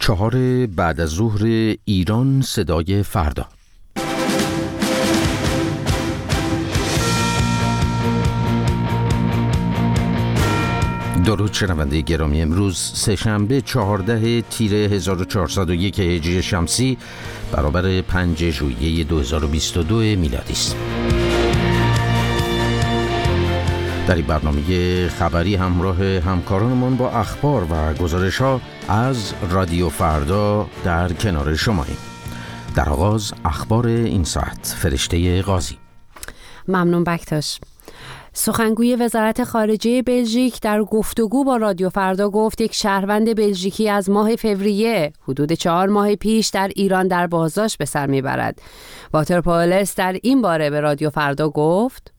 4 بعد از ظهر ایران صدای فردا. درود شنونده گرامی، امروز سه‌شنبه 14 تیر 1401 هجری شمسی برابر 5 ژوئیه 2022 میلادی است. در این برنامه خبری همراه همکارانمان با اخبار و گزارش‌ها از رادیو فردا در کنار شماییم. در آغاز اخبار این ساعت. فرشته قاضی. ممنون بکتاش. سخنگوی وزارت خارجه بلژیک در گفتگو با رادیو فردا گفت یک شهروند بلژیکی از ماه فوریه حدود 4 ماه پیش در ایران در بازداشت به سر میبرد. والتر پائولس در این باره به رادیو فردا گفت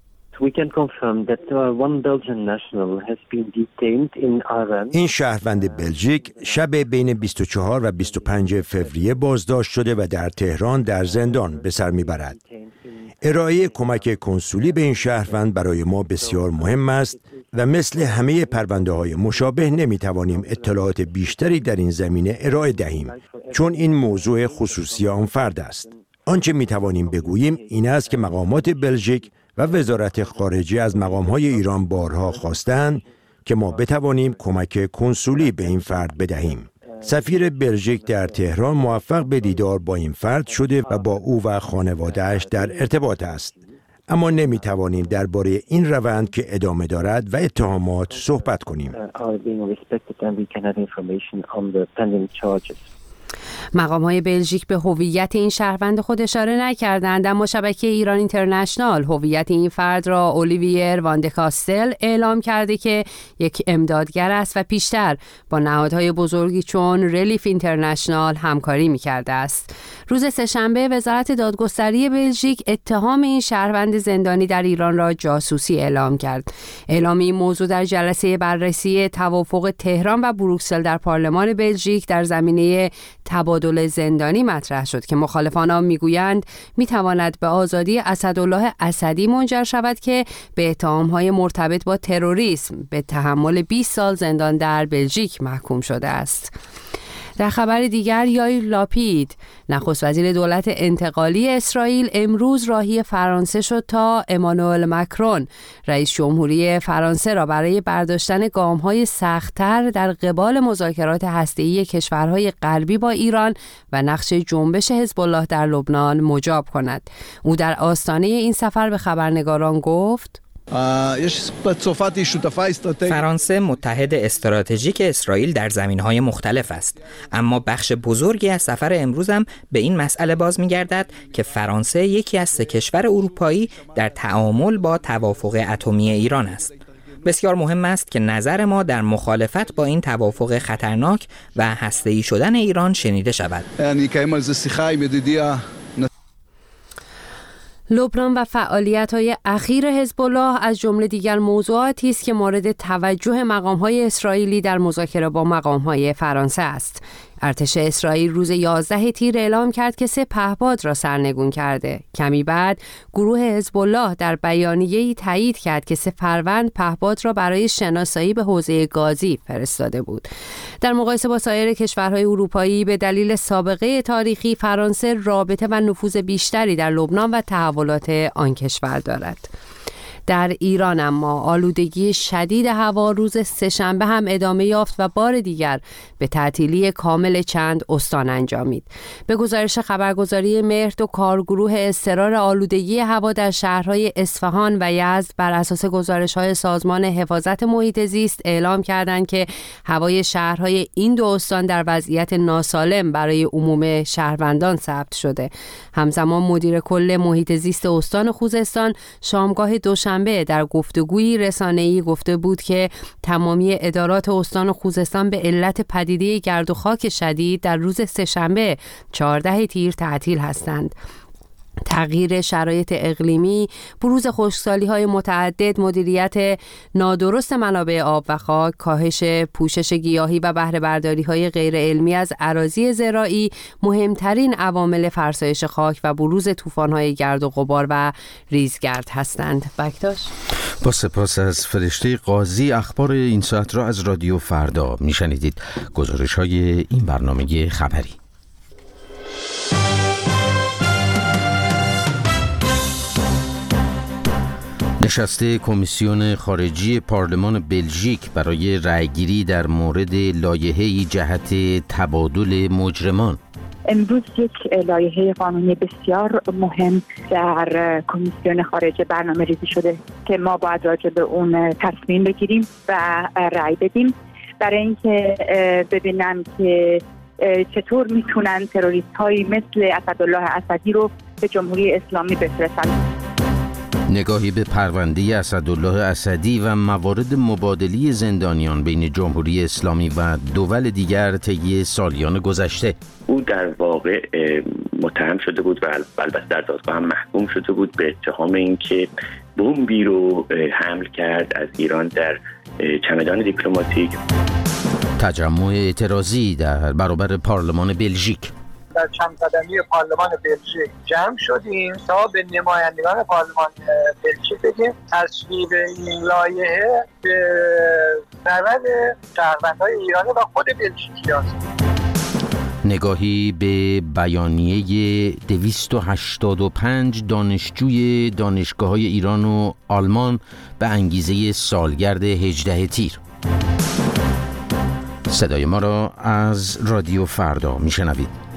این شهروند بلژیک شب بین 24 و 25 فوریه بازداشت شده و در تهران در زندان به سر میبرد. ارائه کمک کنسولی به این شهروند برای ما بسیار مهم است و مثل همه پرونده‌های مشابه نمی‌توانیم اطلاعات بیشتری در این زمینه ارائه دهیم، چون این موضوع خصوصی آن فرد است. آنچه می‌توانیم بگوییم این است که مقامات بلژیک و وزارت خارجه از مقام‌های ایران بارها خواستند که ما بتوانیم کمک کنسولی به این فرد بدهیم. سفیر بلژیک در تهران موفق به دیدار با این فرد شده و با او و خانواده‌اش در ارتباط است. اما نمی‌توانیم درباره این روند که ادامه دارد و اتهامات صحبت کنیم. مقام‌های بلژیک به هویت این شهروند خود اشاره نکردند، اما شبکه ایران اینترنشنال هویت این فرد را اولیویر واندکاستل اعلام کرده که یک امدادگر است و پیشتر با نهادهای بزرگی چون ریلیف اینترنشنال همکاری می‌کرده است. روز سه‌شنبه وزارت دادگستری بلژیک اتهام این شهروند زندانی در ایران را جاسوسی اعلام کرد. اعلام این موضوع در جلسه بررسی توافق تهران و بروکسل در پارلمان بلژیک در زمینه تبادل زندانی مطرح شد که مخالفان آن میگویند میتواند به آزادی اسدالله اسدی منجر شود که به اتهام‌های مرتبط با تروریسم به تحمل 20 سال زندان در بلژیک محکوم شده است. در خبر دیگر، یائیر لاپید نخست وزیر دولت انتقالی اسرائیل امروز راهی فرانسه شد تا امانوئل مکرون رئیس جمهوری فرانسه را برای برداشتن گام‌های سخت‌تر در قبال مذاکرات هسته‌ای کشورهای غربی با ایران و نقش جنبش حزب الله در لبنان مجاب کند. او در آستانه این سفر به خبرنگاران گفت: فرانسه متحد استراتژیک اسرائیل در زمینهای مختلف است، اما بخش بزرگی از سفر امروزم به این مسئله باز می‌گردد که فرانسه یکی از 3 کشور اروپایی در تعامل با توافق اتمی ایران است. بسیار مهم است که نظر ما در مخالفت با این توافق خطرناک و هسته‌ای شدن ایران شنیده شود. لبنان و فعالیت‌های اخیر حزب الله از جمله دیگر موضوعاتی است که مورد توجه مقام‌های اسرائیلی در مذاکره با مقام‌های فرانسه است. ارتش اسرائیل روز 11 تیر اعلام کرد که 3 پهپاد را سرنگون کرده. کمی بعد گروه حزب الله در بیانیه‌ای تایید کرد که 3 فروند پهپاد را برای شناسایی به حوزه گازی فرستاده بود. در مقایسه با سایر کشورهای اروپایی به دلیل سابقه تاریخی فرانسه رابطه و نفوذ بیشتری در لبنان و تحولات آن کشور دارد. در ایران اما آلودگی شدید هوا روز سه‌شنبه هم ادامه یافت و بار دیگر به تعطیلی کامل چند استان انجامید. به گزارش خبرگزاری مهر، کارگروه اضطرار آلودگی هوا در شهرهای اصفهان و یزد بر اساس گزارش‌های سازمان حفاظت محیط زیست اعلام کردند که هوای شهرهای این 2 استان در وضعیت ناسالم برای عموم شهروندان ثبت شده. همزمان مدیر کل محیط زیست استان خوزستان شامگاه دوشنبه در گفتگویی رسانه‌ای گفته بود که تمامی ادارات استان خوزستان به علت پدیده گرد و خاک شدید در روز سه‌شنبه 14 تیر تعطیل هستند. تغییر شرایط اقلیمی، بروز خشکسالی‌های متعدد، مدیریت نادرست منابع آب و خاک، کاهش پوشش گیاهی و بهره برداری‌های غیر علمی از اراضی زراعی مهمترین عوامل فرسایش خاک و بروز طوفان‌های گرد و غبار و ریزگرد هستند. بکتاش. با سپاس از فرشته قاضی، اخبار این ساعت را از رادیو فردا میشنیدید. گزارش‌های این برنامه خبری. نشست کمیسیون خارجی پارلمان بلژیک برای رأیگیری در مورد لایحه‌ای جهت تبادل مجرمان. امروز یک لایحه قانونی بسیار مهم در کمیسیون خارجه برنامه‌ریزی شده که ما باید راجع به اون تصمیم بگیریم و رأی بدیم برای اینکه ببینن که چطور میتونن تروریست‌هایی مثل اسدالله اسدی رو به جمهوری اسلامی بفرستن. نگاهی به پرونده اسدالله اسدی و موارد مبادله زندانیان بین جمهوری اسلامی و دول دیگر طی سالیان گذشته. او در واقع متهم شده بود و البته در دادگاه هم محکوم شده بود به اتهام اینکه بمبی رو حمل کرد از ایران در چمدان دیپلماتیک. تجمع اعتراضی در برابر پارلمان بلژیک. در چند قدمی پارلمان بلژیک جمع شدیم تا به نمایندگان پارلمان بلژیک بگیم تصویب این لایحه به ضرر شهروندان ایرانی و خود بلژیکیان. نگاهی به بیانیه 285 دانشجوی دانشگاه‌های ایران و آلمان به انگیزه سالگرد 18 تیر. صدای ما را از رادیو فردا میشنوید.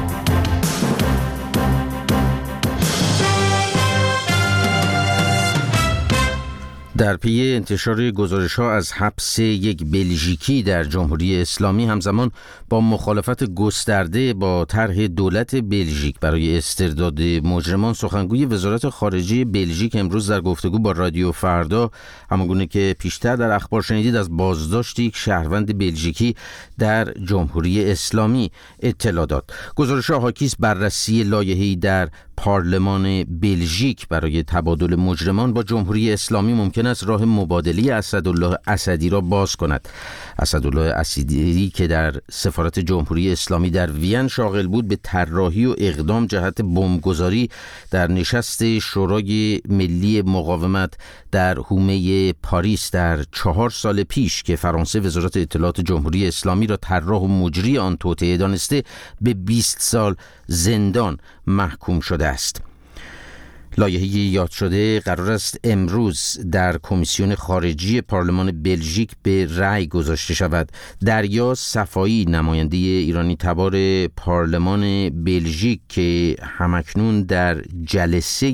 در پی انتشار گزارش‌ها از حبس یک بلژیکی در جمهوری اسلامی همزمان با مخالفت گسترده با طرح دولت بلژیک برای استرداد مجرمان، سخنگوی وزارت خارجه بلژیک امروز در گفتگو با رادیو فردا، همانگونه که پیشتر در اخبار شنیدید، از بازداشت یک شهروند بلژیکی در جمهوری اسلامی اطلاع داد. گزارش‌ها حاکی است بررسی لایحه‌ای در پارلمان بلژیک برای تبادل مجرمان با جمهوری اسلامی ممکن است راه مبادله اسدالله اسدی را باز کند. اسدالله اسدی که در سفارت جمهوری اسلامی در وین شاغل بود، به طراحی و اقدام جهت بمبگذاری در نشست شورای ملی مقاومت در حومه پاریس در 4 سال پیش که فرانسه وزارت اطلاعات جمهوری اسلامی را طراح و مجری آن توطئه دانسته، به 20 سال زندان محکوم شده است. لایحه یاد شده قرار است امروز در کمیسیون خارجی پارلمان بلژیک به رأی گذاشته شود. دریا صفایی، نماینده ایرانی تبار پارلمان بلژیک که همکنون در جلسه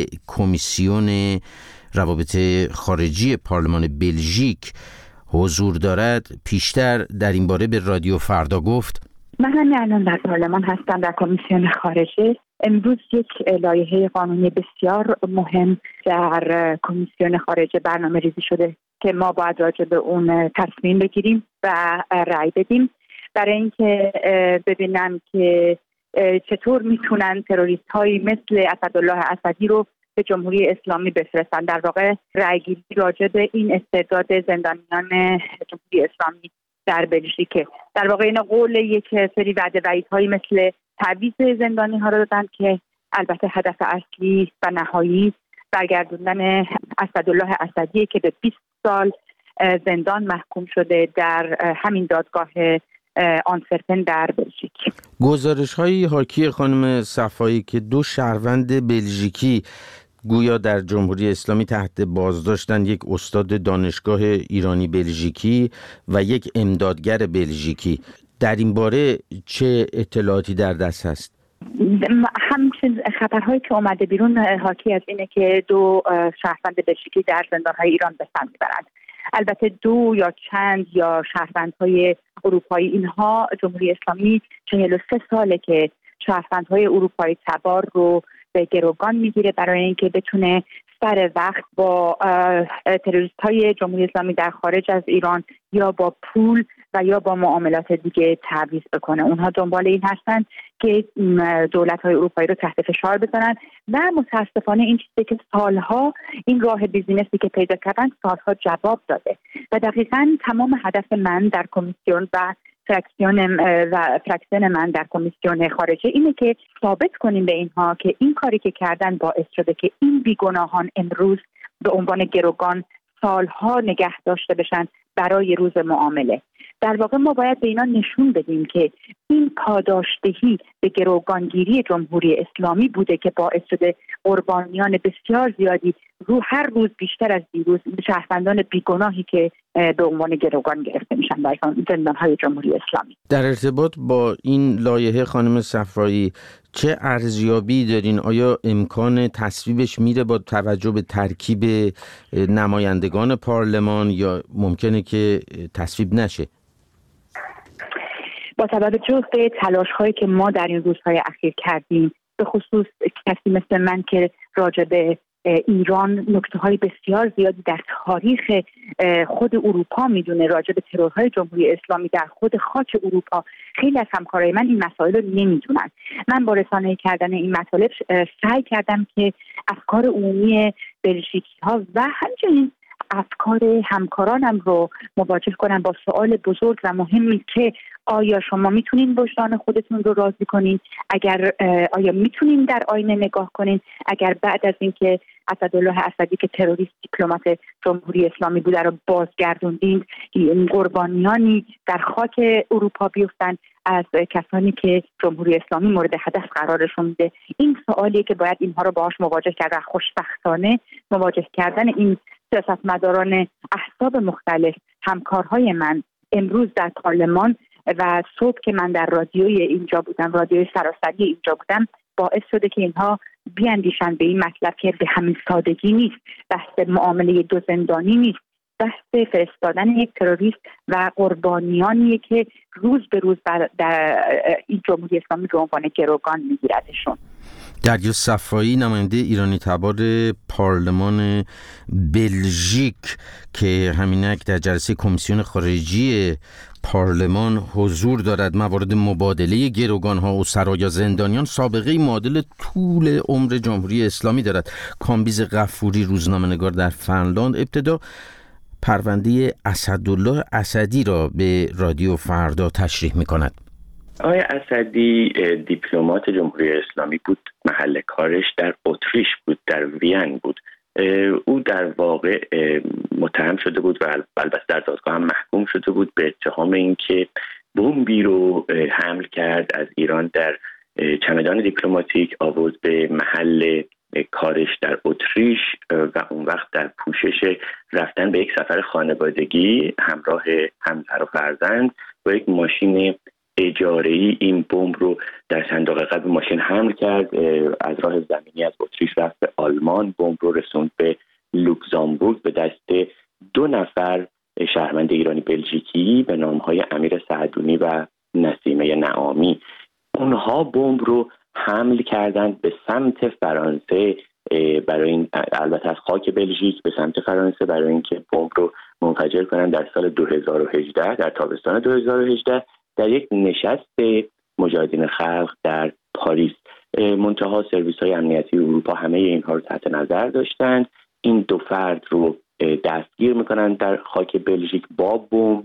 کمیسیون روابط خارجی پارلمان بلژیک حضور دارد، پیشتر در این باره به رادیو فردا گفت: من همین الان در پارلمان هستم، در کمیسیون خارجه. امروز یک لایحه قانونی بسیار مهم در کمیسیون خارجه برنامه ریزی شده که ما باید راجع به اون تصمیم بگیریم و رأی بدیم برای اینکه ببینن که چطور میتونن تروریست‌هایی مثل اسدالله اسدی رو به جمهوری اسلامی بفرستن. در واقع رأیگیری راجع به این استرداد زندانیان جمهوری اسلامی در بلژیک. در واقع این قول یک سری وعده وعیدهایی مثل تعویض زندانی ها رو دادن که البته هدف اصلی و نهایی برگردوندن اسدالله اسدی که به 20 سال زندان محکوم شده در همین دادگاه آنتورپن در بلژیک. گزارش‌های حاکی خانم صفایی که 2 شهروند بلژیکی گویا در جمهوری اسلامی تحت بازداشتن، یک استاد دانشگاه ایرانی بلژیکی و یک امدادگر بلژیکی، در این باره چه اطلاعاتی در دست هست؟ همچنین خبرهایی که اومده بیرون حاکی از اینه که 2 شهروند بلژیکی در زندان‌های ایران به سر میبرند. البته 2 یا چند یا شهروندهای اروپایی، اینها جمهوری اسلامی 43 ساله که شهروندهای اروپایی تبار رو به گروگان میگیره برای اینکه بتونه سر وقت با تروریست‌های جمهوری اسلامی در خارج از ایران یا با پول و یا با معاملات دیگه تعویض بکنه. اونها دنبال این هستن که دولت‌های اروپایی رو تحت فشار بزنن و متاسفانه این چیزی که سالها این راه بیزینسی که پیدا کردن سالها جواب داده و دقیقاً تمام هدف من در کمیسیون و فرکسیون من در کمیسیون خارجه اینه که ثابت کنیم به اینها که این کاری که کردن باعث شده که این بیگناهان امروز به عنوان گروگان سالها نگه داشته بشن برای روز معامله. در واقع ما باید به اینا نشون بدیم که این پاداشدهی به گروگانگیری جمهوری اسلامی بوده که باعث شده قربانیان بسیار زیادی هر روز بیشتر از دیروز شهروندان بیگناهی که به عنوان گروگان گرفته میشن در زندان‌های جمهوری اسلامی. در ارتباط با این لایحه خانم صفایی چه ارزیابی دارین؟ آیا امکان تصویبش میره با توجه به ترکیب نمایندگان پارلمان یا ممکنه که تصویب نشه؟ با توجه به تلاش‌هایی که ما در این روزهای اخیر کردیم، به خصوص کسی مثل من که راجع به ایران نکته‌های بسیار زیادی در تاریخ خود اروپا میدونه، راجع به ترورهای جمهوری اسلامی در خود خاک اروپا، خیلی از همکارای من این مسائل رو نمیدونن. من با رسانه‌ای کردن این مطالب سعی کردم که افکار عمومی بلژیکی‌ها و همچنین افکار همکارانم رو مواجه کنم با سوال بزرگ و مهمی که آیا شما میتونین وجدان خودتون رو راضی کنین؟ آیا میتونین در آینه نگاه کنین؟ اگر بعد از اینکه اسدالله اسدی که تروریست دیپلمات جمهوری اسلامی بوده رو بازگردوندین، قربانیانی در خاک اروپا بیفتن از کسانی که جمهوری اسلامی مورد هدف قرارشون میده؟ این سوالیه که باید اینها رو باهاش مواجه کرد و خوشبختانه مواجه کردن این سیاستمداران احزاب مختلف، همکارهای من امروز در پارلمان و صبح که من در رادیوی اینجا بودم، رادیوی سراسری اینجا بودم، باعث شده که اینها بیاندیشن به این مطلب که به همین سادگی نیست، بحث معامله دو زندانی نیست، بحث فرستادن یک تروریست و قربانیانی که روز به روز در این جمهوری اسلامی به عنوان گروگان میگیردشون. دریوش صفایی، نماینده ایرانی تبار پارلمان بلژیک که همینک در جلسه کمیسیون خارجی پارلمان حضور دارد، موارد مبادله گروگان‌ها و سرایا زندانیان سابقه معادل طول عمر جمهوری اسلامی دارد. کامبیز غفوری، روزنامه‌نگار در فنلاند، ابتدا پرونده اسدالله اسدی را به رادیو فردا تشریح می‌کند. آقای اسدی دیپلمات جمهوری اسلامی بود، محل کارش در اتریش بود، در وین بود. او در واقع متهم شده بود و البته در دادگاه هم محکوم شده بود به اتهام اینکه بمبی رو حمل کرد از ایران در چمدان دیپلماتیک، آورد به محل کارش در اتریش و اون وقت در پوشش رفتن به یک سفر خانوادگی همراه همسر و فرزند با یک ماشین اجاره‌ای این بمب رو در صندوق عقب ماشین حمل کرد. از راه زمینی از اتریش رفت به آلمان، بمب رو رسوند به لوکزامبورگ به دست 2 نفر شهروند ایرانی بلژیکی به نام‌های امیر سعدونی و نسیمه نعامی. اونها بمب رو حمل کردند به سمت فرانسه، برای این البته از خاک بلژیک به سمت فرانسه، برای اینکه بمب رو منفجر کنند در سال 2018 در تابستان 2018 در یک نشست مجاهدین خلق در پاریس. منتها سرویس‌های امنیتی اروپا همه اینها رو تحت نظر داشتند. این 2 فرد رو دستگیر میکنند در خاک بلژیک با بمب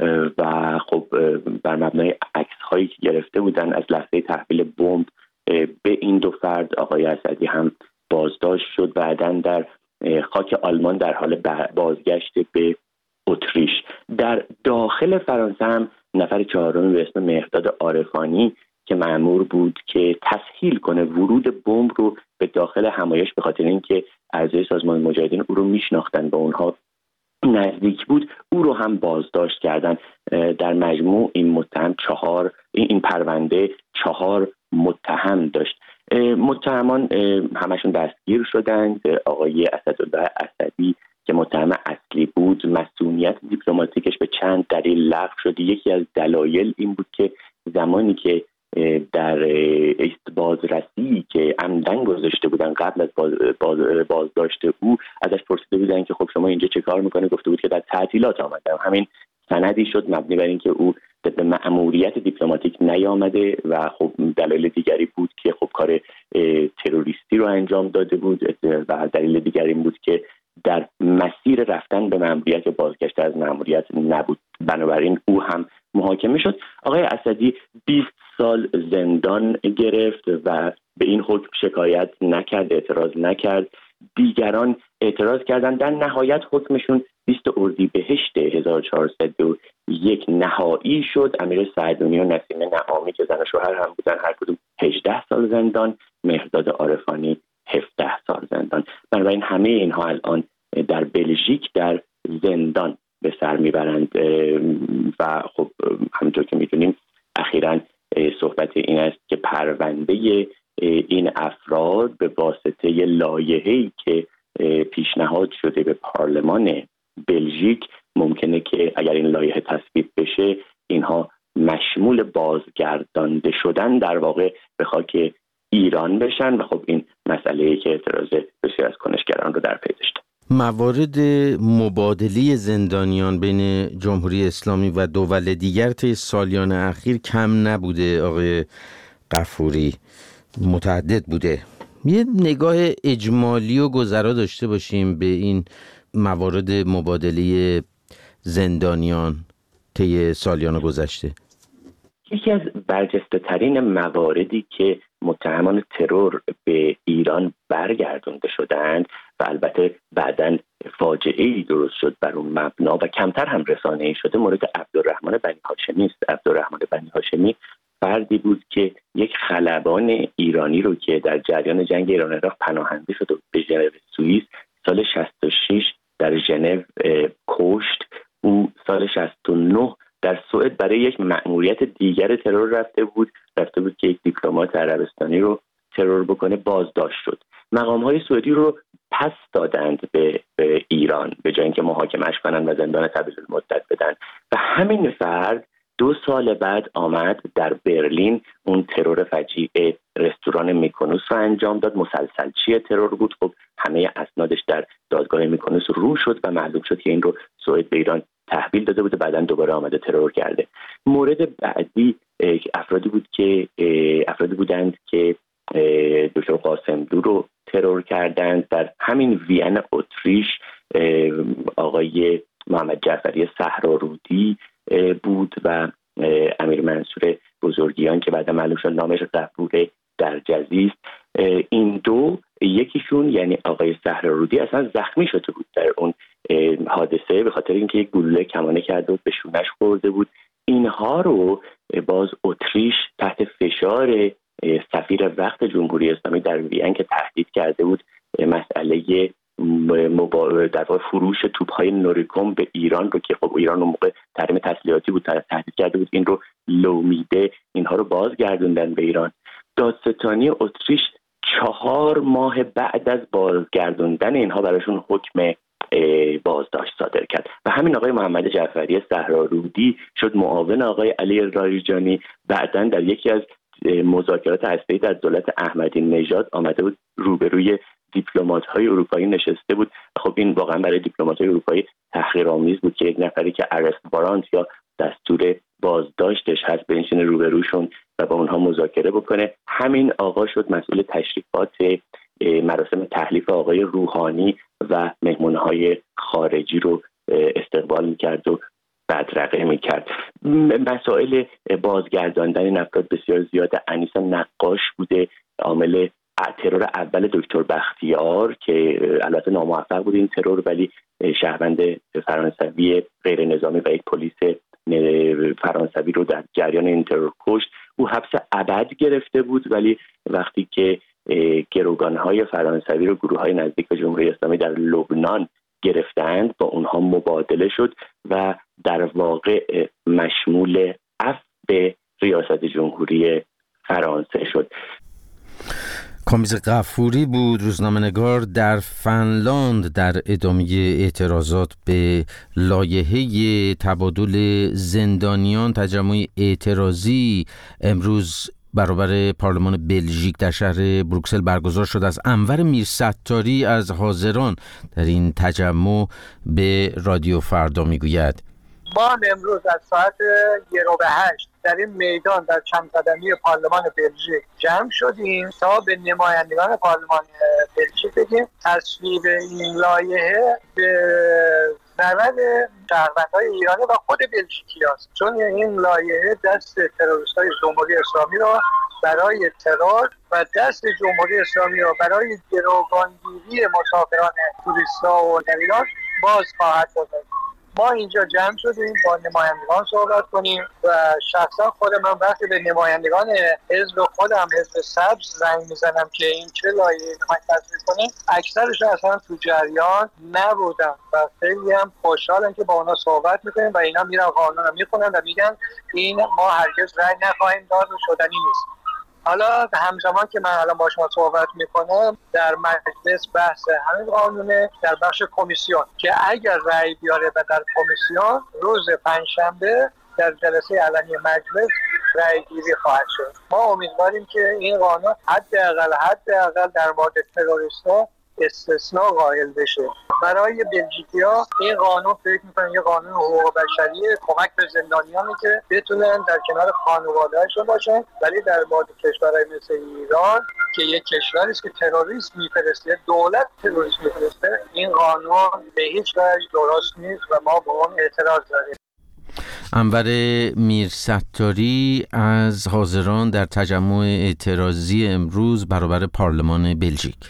و خب بر مبنای عکس‌هایی که گرفته بودن از لحظه تحویل بمب به این 2 فرد، آقای اسدی هم بازداشت شد. بعداً در خاک آلمان در حال بازگشت به اتریش. در داخل فرانسه هم نفر 4 به اسم مهرداد عارفانی که مأمور بود که تسهیل کنه ورود بمب رو به داخل همایش، به خاطر اینکه اعضای سازمان مجاهدین او رو میشناختن، با اونها نزدیک بود، او رو هم بازداشت کردن. در مجموع این متهم این پرونده 4 متهم داشت. متهمان همشون دستگیر شدند. آقای اسدالله اسدی که متهم اصلی بود، مسئولیت دیپلماتیکش به چند دلیل لغو شد. یکی از دلایل این بود که زمانی که در بازرسی که عمدن گذاشته بودن قبل از بازداشت او، ازش پرسیده بودن که خب شما اینجا چه کار میکنه؟ گفته بود که در تعطیلات آمدم. همین سندی شد مبنی بر اینکه او به مأموریت دیپلماتیک نیامده و خب دلایل دیگری بود که خب کار تروریستی رو انجام داده بود و دلیل دیگری بود که در مسیر رفتن به مأموریت بازگشت از مأموریت نبود. بنابراین او هم محاکمه شد. آقای اسدی 20 سال زندان گرفت و به این حکم شکایت نکرد، اعتراض نکرد. دیگران اعتراض کردند. در نهایت حکمشون 20 اردیبهشت 1401 نهایی شد. امیر سعدونی و نسیم نعامی که زن و شوهر هم بودن هر کدوم 18 سال زندان، مهرداد عارفانی 17 سال زندان. بنابراین همه اینها الان در بلژیک در زندان به سر میبرند و خب همونطور که میدونیم اخیراً صحبت این است که پرونده این افراد به واسطه لایحه‌ای که پیشنهاد شده به پارلمان بلژیک ممکنه که اگر این لایحه تصویب بشه اینها مشمول بازگردانده شدن در واقع به خاک ایران بشن و خب این مسئله‌ای که اعتراض بسیار از کنشگران رو در پی داشته. موارد مبادله زندانیان بین جمهوری اسلامی و دول دیگر طی سالیان اخیر کم نبوده آقای غفوری، متعدد بوده. یه نگاه اجمالی و گذرا داشته باشیم به این موارد مبادله زندانیان طی سالیان گذشته. یکی از برجسته ترین مواردی که متهمان ترور به ایران برگردانده شدند و البته بعداً فاجعه‌ای درست شد بر اون مبنا و کمتر هم رسانه‌ای شده مورد عبدالرحمن بنی هاشمی است. عبدالرحمن بنی هاشمی فردی بود که یک خلبان ایرانی رو که در جریان جنگ ایران عراق پناهنده شد و به ژنو سوئیس سال 66 در ژنو کشت. او سال 69 در سوئد برای یک مأموریت دیگر ترور رفته بود که یک دیپلمات عربستانی رو ترور بکنه، بازداشت شد. مقام‌های سوئدی رو پس دادند به ایران به جای اینکه محاکمه‌اش کنن و زندان طویل المدت بدن و همین فرد 2 سال بعد آمد در برلین اون ترور فجیع رستوران میکونوس رو انجام داد. مسلسلچی ترور بود. خب همه اسنادش در دادگاه میکونوس رو شد و معلوم شد که این رو سوئد به ایران تحویل داده بود و بعداً دوباره آمده ترور کرده. مورد بعدی افرادی بودند که دکتر قاسملو رو ترور کردند. در همین وین اتریش آقای محمد جعفری صحرارودی بود و امیر منصور بزرگیان که بعدا معلوم شد نامش غفور درجزی است. این دو، یکیشون یعنی آقای صحرارودی اصلا زخمی شده بود در اون حادثه به خاطر اینکه یک گلوله کمانه کرده بود، به شونش خورده بود. اینها رو باز اتریش تحت فشار سفیر وقت جمهوری اسلامی در وین که تهدید کرده بود مسئله در واقع فروش توپ‌های نوریکوم به ایران رو که خب ایران اون موقع تحریم تسلیحاتی بود تهدید کرده بود، این رو لومیده اینها رو بازگردوندن به ایران. دادستانی اتریش 4 ماه بعد از بازگردوندن اینها براشون حکم بازداشت صادر کرد و همین آقای محمد جعفری صحرارودی شد معاون آقای علی لاریجانی. بعداً در یکی از مذاکرات هسته‌ای در دولت احمدی نژاد آمده بود روبروی دیپلمات‌های اروپایی نشسته بود. خب این واقعا برای دیپلمات‌های اروپایی تحقیرآمیز بود که یک نفری که ارست وارانت یا دستور بازداشتش هست بنشینه روبروشون و با اونها مذاکره بکنه. همین آقا شد مسئول تشریفات مراسم تحلیف آقای روحانی و مهمونهای خارجی رو استقبال می‌کرد و بدرقه می‌کرد. مسائل بازگرداندن این افراد بسیار زیاده. انیس نقاش بوده عامل ترور اول دکتر بختیار که البته ناموفق بود این ترور، ولی شهروند فرانسوی غیر نظامی و یک پلیس فرانسوی رو در جریان این ترور کشت. او حبس ابد گرفته بود ولی وقتی که گروگان‌های فرانسوی رو گروه‌های نزدیک به جمهوری اسلامی در لبنان گرفتند با اونها مبادله شد و در واقع مشمول عفو ریاست جمهوری فرانسه شد. کامیز غفوری بود، روزنامه‌نگار در فنلاند، در ادامه اعتراضات به لایحه تبادل زندانیان. تجمع اعتراضی امروز برابر پارلمان بلژیک در شهر بروکسل برگزار شد. از انور میرستاری از حاضران در این تجمع به رادیو فردا میگوید. ما هم امروز از ساعت 1:08 در این میدان در چند قدمی پارلمان بلژیک جمع شدیم تا به نمایندگان پارلمان بلژیک بگیم تصویب این لایحه به ضرر شهروندهای ایرانی و خود بلژیکی هست، چون این لایحه دست تروریست‌های جمهوری اسلامی را برای ترور و دست جمهوری اسلامی را برای گروگانگیری مسافران توریست‌ها و در ایران باز خواهد گذاشت. ما اینجا جمع شدیم با نمایندگان صحبت کنیم و شخصا خود من وقتی به نمایندگان حزب خودم حزب سبز زنگ میزنم که این چه لایحه‌ای میخواید تصویب کنیم، اکثرشون اصلا تو جریان نبودن و خیلی هم خوشحالن که با اونا صحبت میکنیم و اینا میرن قانون رو میخونن و میگن این ما هرگز رأی نخواهیم داد و شدنی نیست. حالا همزمان که من الان با شما صحبت میکنم در مجلس بحث همین قانونه در بخش کمیسیون که اگر رأی بیاره و در کمیسیون روز پنجشنبه در جلسه علنی مجلس رأی گیری خواهد شد. ما امیدواریم که این قانون حداقل در مورد تروریست‌ها استثناء قائل بشه. برای بلژیکی‌ها این قانون فکر می‌کنن یه قانون حقوق بشریه، کمک به زندانیانی که بتونن در کنار خانواده‌هاشون باشن، ولی در مورد کشورهای مثل ایران که یک کشوری است که تروریست می‌فرسته، دولت تروریست می‌فرسته، این قانون به هیچ وجه درست نیست و ما به اون اعتراض داریم. انور میرستاری از حاضران در تجمع اعتراضی امروز برابر پارلمان بلژیک.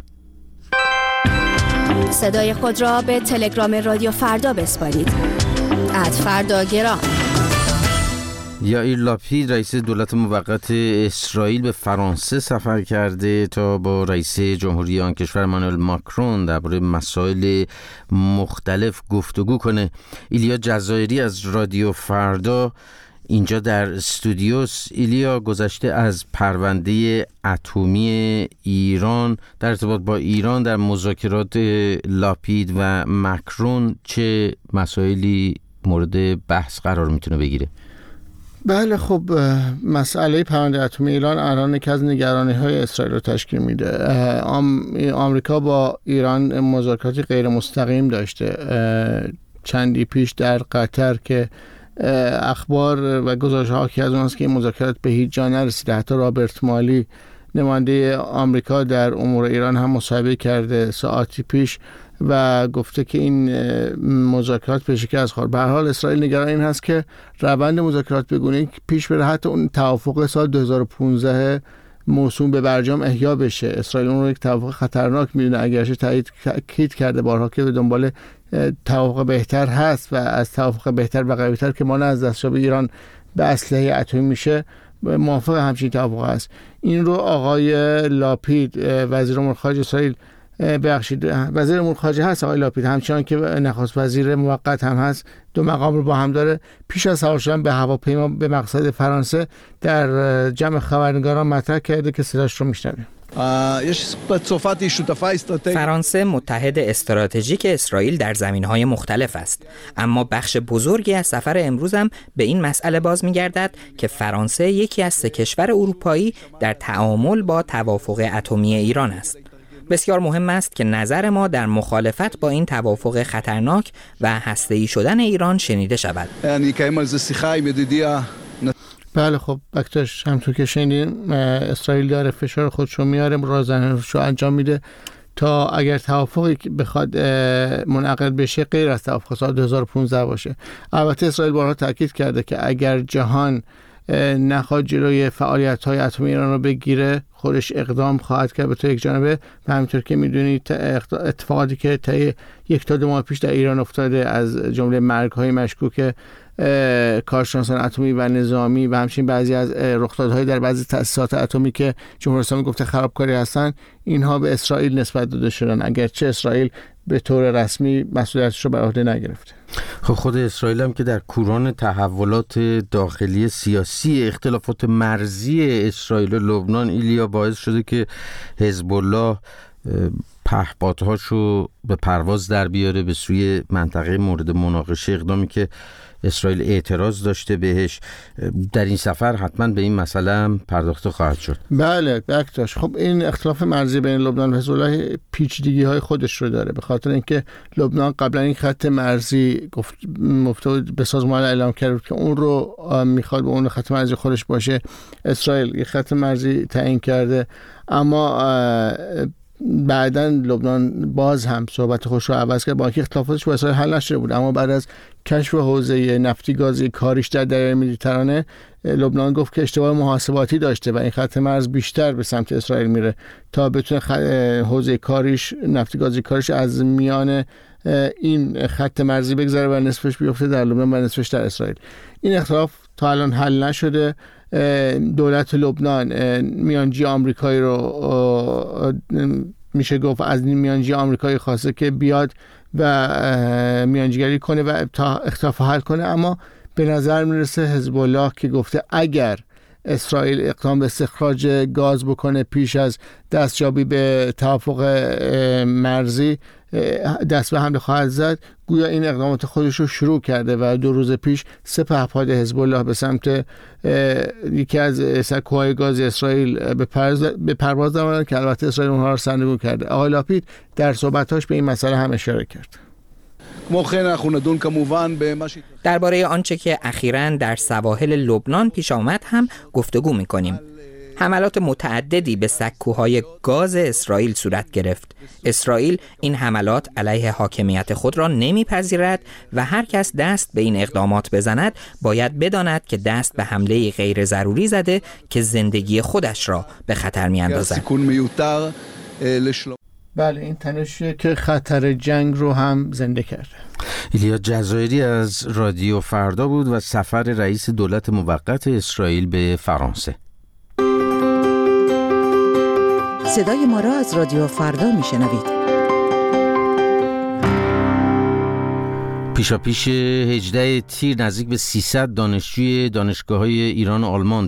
صدای خود را به تلگرام رادیو فردا بسپارید. @فرداگرام. یائیر لاپید رئیس دولت موقت اسرائیل به فرانسه سفر کرده تا با رئیس جمهوری آن کشور امانوئل ماکرون درباره مسائل مختلف گفتگو کنه. ایلیا جزایری از رادیو فردا اینجا در استودیوس. ایلیا، گذشته از پرونده اتمی ایران در ارتباط با ایران در مذاکرات لاپید و ماکرون چه مسائلی مورد بحث قرار میتونه بگیره؟ بله، خب مسئله پرونده اتمی ایران الان یکی از نگرانی‌های اسرائیل رو تشکیل میده. آمریکا با ایران مذاکراتی غیر مستقیم داشته چندی پیش در قطر که اخبار و گزارش‌ها که از اونست که این مذاکرات به هیچ جا نرسیده. حتی رابرت مالی نماینده آمریکا در امور ایران هم مصاحبه کرده ساعتی پیش و گفته که این مذاکرات به شکست خورد. به هر حال اسرائیل نگران این هست که روند مذاکرات به گونه‌ای پیش بره حتی اون توافق سال 2015 موسوم به برجام احیا بشه. اسرائیل اون رو یک توافق خطرناک می‌دونه، اگرچه تایید کرده بارها که به دنبال توافق بهتر هست و از توافق بهتر و قوی‌تر که مانع از دستیابی ایران به اسلحه اتمی میشه موافق همچین توافق هست. این رو آقای لاپید وزیر امور خارجه اسرائیل وزیر امور خارجه هست آقای لاپید، همچنان که نخست وزیر موقت هم هست، دو مقام رو با هم داره، پیش از سوار شدن به هواپیما به مقصد فرانسه در جمع خبرنگاران مطرح کرده که صداش رو میشنویم. فرانسه متحد استراتژیک اسرائیل در زمینهای مختلف است، اما بخش بزرگی از سفر امروزم به این مسئله باز می‌گردد که فرانسه یکی از 3 کشور اروپایی در تعامل با توافق اتمی ایران است. بسیار مهم است که نظر ما در مخالفت با این توافق خطرناک و هسته‌ای شدن ایران شنیده شود. بله، خب بکتاش همطور که شنیدیم اسرائیل داره فشار خودش رو میاره، رازنش رو انجام میده تا اگر توافقی بخواد منعقد بشه غیر از توافق سال 2015 باشه. البته اسرائیل بارها تاکید کرده که اگر جهان نخواد جلوی فعالیت‌های اتمی ایران رو بگیره خودش اقدام خواهد کرد به طور یک جانبه و همینطور که میدونید اتفاقاتی که تا 1 تا 2 ماه پیش در ایران افتاده از جمله مرگ‌های مشکوک کارشناسان اتمی و نظامی و همچنین بعضی از رخدادهای در بعضی تأسیسات اتمی که جمهوری اسلامی گفته خرابکاری هستن، اینها به اسرائیل نسبت داده شدن، اگرچه اسرائیل به طور رسمی مسئولیتش رو بر عهده نگرفته. خب خود اسرائیل هم که در کوران تحولات داخلی سیاسی اختلافات مرزی اسرائیل و لبنان ایلیا باعث شده که حزب الله پهپادهاشو به پرواز در بیاره به سوی منطقه مورد مناقشه، اقدامی که اسرائیل اعتراض داشته بهش. در این سفر حتما به این مسئله هم پرداخته خواهد شد. بله بکتاش. خب این اختلاف مرزی بین لبنان و حزب الله پیچیدگی های خودش رو داره، به خاطر اینکه لبنان قبلا این خط مرزی گفته به سازمان اعلام کرد که اون رو میخواد به اون خط مرزی خودش باشه. اسرائیل یه خط مرزی تعیین کرده، اما بعداً لبنان باز هم صحبت خودش رو عوض کرد، با اینکه اختلافاتش با اسرائیل حل نشده بود. اما بعد از کشف حوزه نفتی گازی کاریش در دریای مدیترانه، لبنان گفت که اشتباه محاسباتی داشته و این خط مرز بیشتر به سمت اسرائیل میره تا بتونه حوزه کاریش، نفتی گازی کاریش از میان این خط مرزی بگذره و نصفش بیفته در لبنان و نصفش در اسرائیل. این اختلاف تا الان حل نشده. دولت لبنان میانجی آمریکایی رو میشه گفت از میانجی آمریکایی خواسته که بیاد و میانجیگری کنه و تا اختلاف حل کنه، اما به نظر میرسه حزب الله که گفته اگر اسرائیل اقدام به استخراج گاز بکنه پیش از دستیابی به توافق مرزی دست به حمله خواهد زد، گویا این اقدامات خودش رو شروع کرده و 2 روز پیش 3 پهپاد حزب الله به سمت یکی از سکوهای گاز اسرائیل به پرواز درآمدن که البته اسرائیل اونها رو سرنگون کرده. آقای لاپید در صحبتاش به این مسئله هم اشاره کرد. درباره آنچه که اخیراً در سواحل لبنان پیش آمد هم گفتگو می‌کنیم. حملات متعددی به سکوهای گاز اسرائیل صورت گرفت. اسرائیل این حملات علیه حاکمیت خود را نمیپذیرد و هر کس دست به این اقدامات بزند باید بداند که دست به حمله غیر ضروری زده که زندگی خودش را به خطر می‌اندازد. بله، این تنشیه که خطر جنگ رو هم زنده کرده. ایلیا جزایری از رادیو فردا بود و سفر رئیس دولت موقت اسرائیل به فرانسه. صدای ما را از رادیو فردا میشنوید. پیشاپیش 18 تیر نزدیک به 300 دانشجوی دانشگاه‌های ایران و آلمان،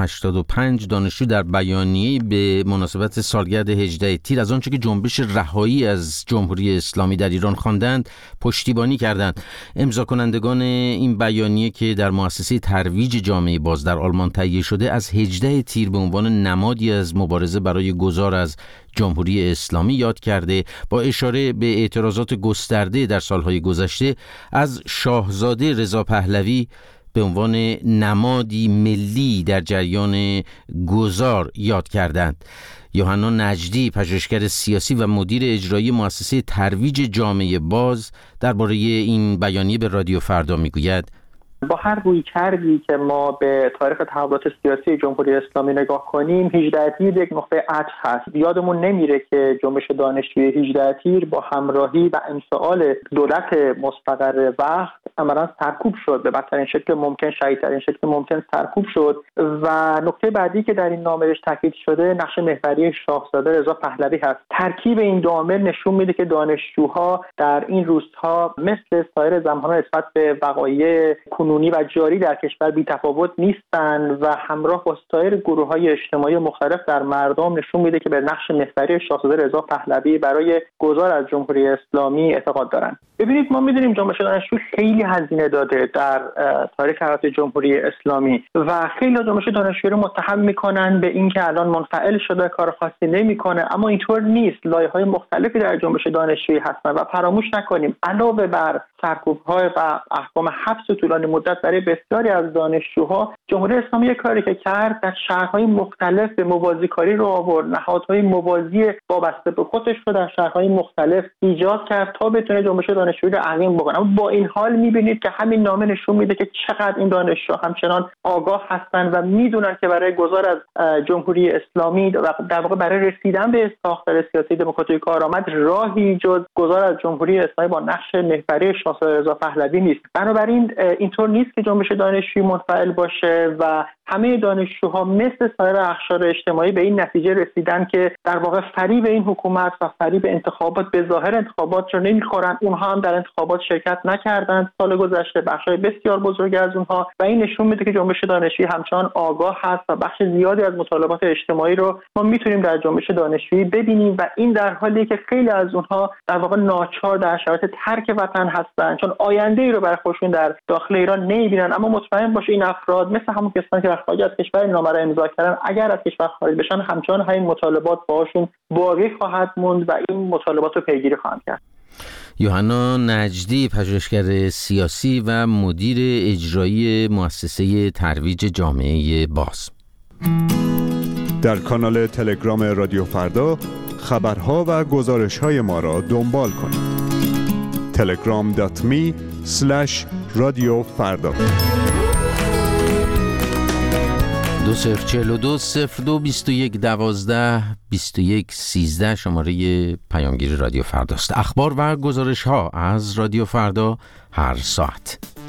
285 دانشجو در بیانیه‌ای به مناسبت سالگرد 18 تیر از آنچه که جنبش رهایی از جمهوری اسلامی در ایران خواندند پشتیبانی کردند. امضا کنندگان این بیانیه که در مؤسسه ترویج جامعه باز در آلمان تهیه شده، از 18 تیر به عنوان نمادی از مبارزه برای گذار از جمهوری اسلامی یاد کرده، با اشاره به اعتراضات گسترده در سالهای گذشته از شاهزاده رضا پهلوی به عنوان نمادی ملی در جریان گذار یاد کردند. یوحنا نجدی، پژوهشگر سیاسی و مدیر اجرایی مؤسسه ترویج جامعه باز، درباره این بیانیه به رادیو فردا میگوید: با هر رویکردی که ما به تاریخ تحولات سیاسی جمهوری اسلامی نگاه کنیم، 18 تیر یک نقطه عطف هست. یادمون نمیره که جنبش دانشجویی 18 تیر با همراهی و انفعال دولت مستقر وقت عملاً سرکوب شد، به بدترین شکل ممکن، شدیدترین شکل ممکن سرکوب شد. و نکته بعدی که در این نامه تاکید شده نقش محوری شاهزاده رضا پهلوی هست. ترکیب این دو عامل نشون میده که دانشجوها در این روزها مثل سایر زمان‌ها نسبت به وقایع کنونی و جاری در کشور بی‌تفاوت نیستند و همراه با سایر گروه‌های اجتماعی مختلف در مردم نشون میده که به نقش محوری شاهزاده رضا پهلوی برای گذار از جمهوری اسلامی اعتقاد دارند. ببینید، ما می‌دونیم جنبش دانشجو خیلی هزینه داده در تاریخ حیات جمهوری اسلامی و خیلی جنبش دانشجو رو متهم می‌کنن به اینکه الان منفعل شده، کار خاصی نمی‌کنه، اما اینطور نیست. لایه‌های مختلفی در جنبش دانشجویی هستن و فراموش نکنیم علاوه بر سرکوب‌های و احکام حبس طولانی مدت برای بسیاری از دانشجوها، جمهوری اسلامی کاری که کرد در شهرهای مختلف به موازیکاری رو آورد، نهادهای موازی وابسته به خودش رو در شهرهای مختلف ایجاد کرد تا بتونه جنبش دانشجویی رو عقیم بکنه. اما با این حال می‌بینید که همین نامه نشون میده که چقدر این دانشجوها همچنان آگاه هستن و میدونن که برای گذار از جمهوری اسلامی و در واقع برای رسیدن به ساختار سیاسی دموکراتیک کارآمد راهی جز گذار از جمهوری اسلامی با نقش محوری شاهزاده رضا پهلوی نیست. بنابراین اینطور نیست که جنبش دانشجویی منفعل باشه و همه دانشجوها مثل سایر اقشار اجتماعی به این نتیجه رسیدن که در واقع فریب این حکومت و فریب انتخابات، به ظاهر انتخابات رو نمیخورن، اونها هم هم در انتخابات شرکت نکردند سال گذشته، بخشای بسیار بزرگی از اونها، و این نشون میده که جنبش دانشجویی همچنان آگاه هست و بخش زیادی از مطالبات اجتماعی رو ما میتونیم در جنبش دانشجویی ببینیم و این در حالیه که خیلی از اونها در واقع ناچار در شرایط ترک وطن هستند چون آینده‌ای رو برای خودشون در داخل ایران نمیبینن. اما مطمئن باشه این افراد مثل همون کسانی که خارج از کشور نامه را امضا کردن اگر از کشور خارج بشن همچنان همین مطالبات باهاشون باقی خواهد موند و این مطالبات رو پیگیری خواهند کرد. یوحنا نجدی، پژوهشگر سیاسی و مدیر اجرایی مؤسسه ترویج جامعه باز. در کانال تلگرام رادیو فردا خبرها و گزارش‌های ما را دنبال کنید. telegram.me/radiofarda 2042-02-21-12-21-13 شماره پیامگیر رادیو فرداست. اخبار و گزارش‌ها از رادیو فردا هر ساعت.